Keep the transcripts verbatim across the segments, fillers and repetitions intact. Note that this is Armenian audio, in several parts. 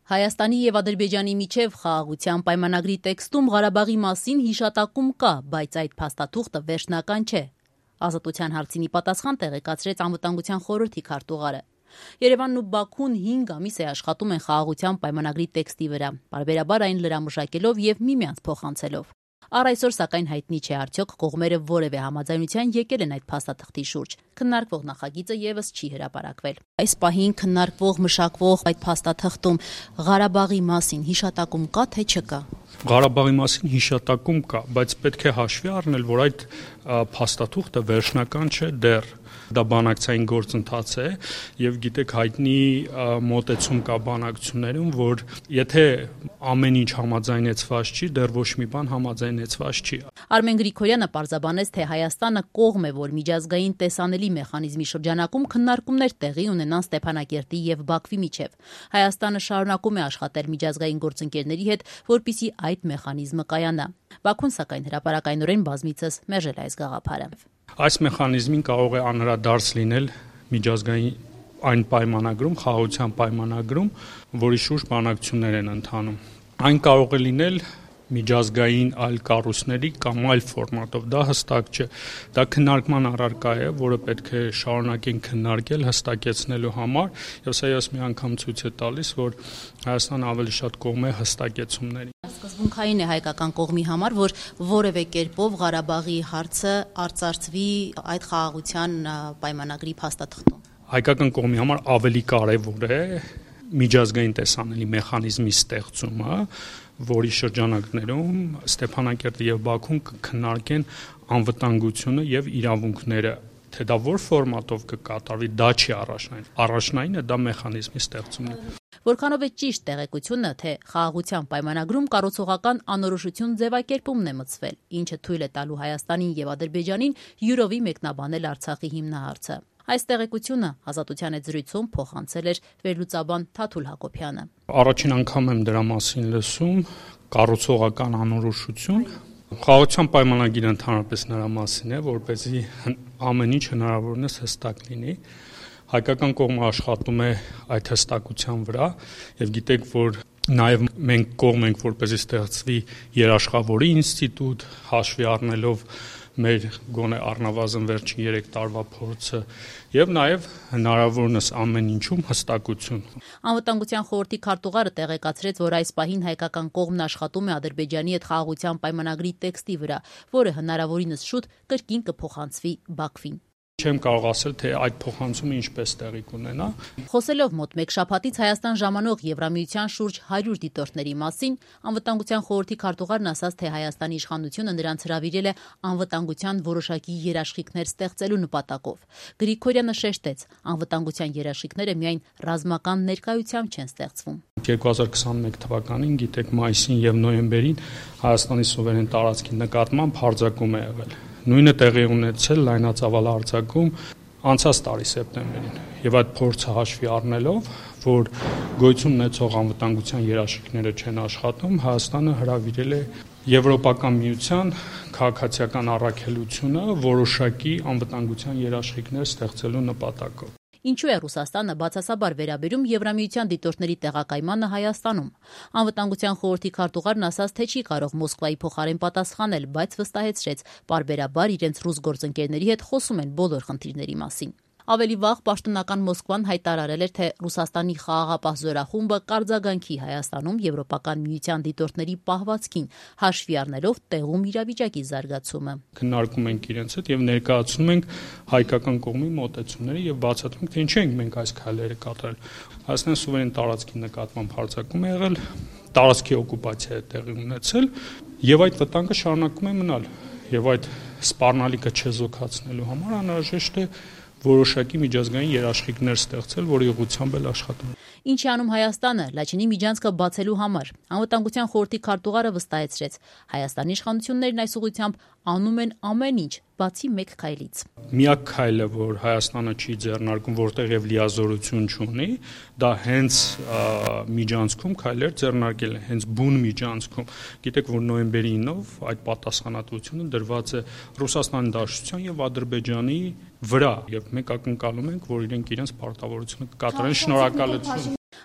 Հայաստանի և Ադրբեջանի միջև խաղաղության պայմանագրի տեքստում Ղարաբաղի մասին հիշատակում կա, բայց այդ փաստաթուղթը վերջնական չէ։ Ազատության հարցին ի պատասխան տեղեկացրեց Անվտանգության խորհրդի քարտուղարը։ Երևանն ու Բաքուն հինգ ամիս է աշխատում են խաղաղության պայմանագրի տեքստի վրա, պարբերաբար այն լրամշակելով և միմյանց փոխանցելով։ Առ այսօր սակայն հայտնի չէ արդյոք կողմերը որևէ համաձայնության եկել են այդ փաստաթղթի շուրջ։ Քննարկվող նախագիծը եւս չի հրապարակվել։ Այս պահին քննարկվող մշակվող այդ փաստաթղթում Ղարաբաղի մասին հիշատակում կա թե չկա։ Ղարաբաղի մասին հիշատակում կա, բայց պետք է հաշվի առնել, որ այդ փաստաթուղթը վերջնական չէ դեռ։ Դա բանակցային գործընթաց է եւ գիտեք հայտնի մոտեցում կա բանակցություններում, որ եթե ամեն ինչ համաձայնեցված չի, դեռ ոչ մի բան համաձայնեցված չի։ Արմեն Գրիգորյանը պարզաբանեց, թե Հայաստանը կողմ է, որ միջազգային տեսանելի մեխանիզմի շրջանակում քննարկումներ տեղի ունենան Ստեփանակերտի եւ Բաքվի միջեւ։ Հայաստանը շարունակում է աշխատել միջազգային գործընկերների հետ, որպեսզի այդ մեխանիզմը կայանա։ Բաքուն սակայն հրապարակայնորեն բազմիցս մերժել այս գաղափարը։ Այս մեխանիզմին կարող է անդրադարձ լինել միջազգային այն պայմանագրում, խաղաղության պայմանագրում, որի շուրջ բանակցություններ են ընթանում։ Այն կարող է լինել միջազգային այլ կառույցների կամ այլ ֆորմատով, դա հստակ չէ։ Դա քննարկման առարկա է, որը պետք է շարունակեն քննարկել, հստակեցնելու համար, եւ սա ես մի անգամ ցույց է տալիս, որ Հայաստանը ավելի շատ կողմ է հստակեցումների։ Սկզբունքային է հայկական կողմի համար, որ որևէ կերպով Ղարաբաղի հարցը արծարծվի այդ խաղաղության պայմանագրի փաստաթղթում։ Հայկական կողմի համար ավելի կարևոր է միջազգային տեսանելի մեխանիզմի ստեղծումը, որի շրջանակներում Ստեփանակերտը եւ Բաքուն կքննարկեն անվտանգությունը եւ իրավունքները, թե դա որ ֆորմատով կկատարվի, դա չի առաջնային։ Առաջնայինը դա մեխանիզմի ստեղծումն է։ Որքանով է ճիշտ տեղեկությունը, թե խաղաղության պայմանագրում կառուցողական անորոշություն ձևակերպումն է մտցվել, ինչը թույլ է տալու Հայաստանին եւ Ադրբեջանին յուրովի մեկնաբանել Արցախի հիմնահարցը։ Այս տեղեկությունը Ազատության հետ զրույցում փոխանցել էր վերլուծաբան Թաթուլ Հակոբյանը։ Առաջին անգամ եմ դրա մասին լսում, կառուցողական անորոշություն։ Խաղաղության պայմանագիրը ընդհանրապես նրա մասին է, որպեսզի ամեն ինչ հնարավորինս հստակ լինի։ Հայկական կողմը աշխատում է այդ հստակության վրա եւ գիտեք, որ նաեւ մենք կողմ ենք, որպեսզի ստեղծվի երաշխավորի ինստիտուտ, հաշվի առնելով մեր գոնե առնվազն վերջին երեք տարվա փորձը եւ նաեւ հնարավորինս ամեն ինչում հստակություն։ Անվտանգության խորհրդի քարտուղարը տեղեկացրեց, որ այս պահին հայկական կողմն աշխատում է Ադրբեջանի հետ խաղաղության պայմանագրի տեքստի վրա, որը հնարավորինս շուտ կրկին կփոխանցվի Բաքվին։ Չեմ կարող ասել, թե այդ փոխանցումը ինչպես տեղի կունենա։ Խոսելով մոտ մեկ շաբաթից Հայաստան ժամանող Եվրամիության շուրջ հարյուր դիտորդների մասին, Անվտանգության խորհրդի քարտուղարն ասաց, թե Հայաստանի իշխանությունը նրանց հրավիրել է անվտանգության որոշակի երաշխիքներ ստեղծելու նպատակով։ Գրիգորյանը շեշտեց, անվտանգության երաշխիքները միայն ռազմական ներկայությամբ չեն ստեղծվում։ երկու հազար քսաներկու թվականին, գիտեք, մայիսին եւ նոյեմբերին Հայաստանի սուվերեն տարածքի նկատմամբ հարձակում է եղել։ Նույնը տեղի ունեցել լայնածավալ արձակում անցած տարի սեպտեմբերին եւ այդ փորձը հաշվի առնելով, որ գոյություն ունեցող անվտանգության երաշխիքները չեն աշխատում, Հայաստանը հրավիրել է Եվրոպական միության քաղաքացիական առաքելությունը որոշակի անվտանգության երաշխիքներ ստեղծելու նպատակով։ Ինչու է Ռուսաստանը բացասաբար վերաբերում Եվրամիության դիտորդների տեղակայմանը Հայաստանում։ Անվտանգության խորհրդի քարտուղարն ասաց, թե չի կարող Մոսկվայի փոխարեն պատասխանել, բայց վստահեցրեց, պարբերաբար իրենց ռուս գործընկերների հետ խոսում են բոլոր խնդիրների մասին։ Ավելի վաղ պաշտոնական Մոսկվան հայտարարել էր, թե Ռուսաստանի խաղաղապահ զորախումբը կարձագանքի Հայաստանում Եվրոպական միության դիտորդների պահվածքին, հաշվի առնելով տեղում իրավիճակի զարգացումը։ Քննարկում ենք իրենց հետ եւ ներկայացնում ենք հայկական կողմի մոտեցումները եւ բացատրում ենք, թե ինչու ենք մենք այս քայլերը կատարել։ Հայաստանի սուվերեն տարածքի նկատմամբ հարձակում է եղել, տարածքի օկուպացիա է տեղի ունեցել եւ այդ վտանգը շարունակում է մնալ եւ այդ սպառնալիքը չեզոքացնելու համար անհրաժեշտ է որոշակի միջազգային երաշխիքներ ստեղծել, որի ուղղությամբ էլ աշխատում։ Ինչ է անում Հայաստանը Լաչինի միջանցքը բացելու համար։ Անվտանգության խորհրդի քարտուղարը վստահեցրեց, Հայաստանի իշխանություններն այս ուղղությամբ անում են ամեն ինչ, բացի մեկ քայլից։ Միակ քայլը, որ Հայաստանը չի ձեռնարկում, որտեղ եւ լիազորություն չունի, դա հենց միջանցքում քայլեր ձեռնարկել է, հենց բուն միջանցքում։ Գիտեք, որ նոյեմբերի ինով այդ պատասխանատվությունը դրված է Ռուսաստանի Դաշնության եւ Ադրբեջանի վրա, եւ մենք ակնկալում ենք, որ իրենք իրենց պարտավորությունը կկատարեն։ Շնորհակալություն։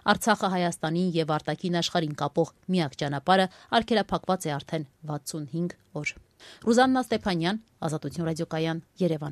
Արցախը Հայաստանին եւ արտաքին աշխարհին կապող միակ ճանապարհը արգելափակված է արդեն վաթսունհինգ օր։ Ռուզաննա Ստեփանյան, Ազատություն ռադիոկայան, Երևան։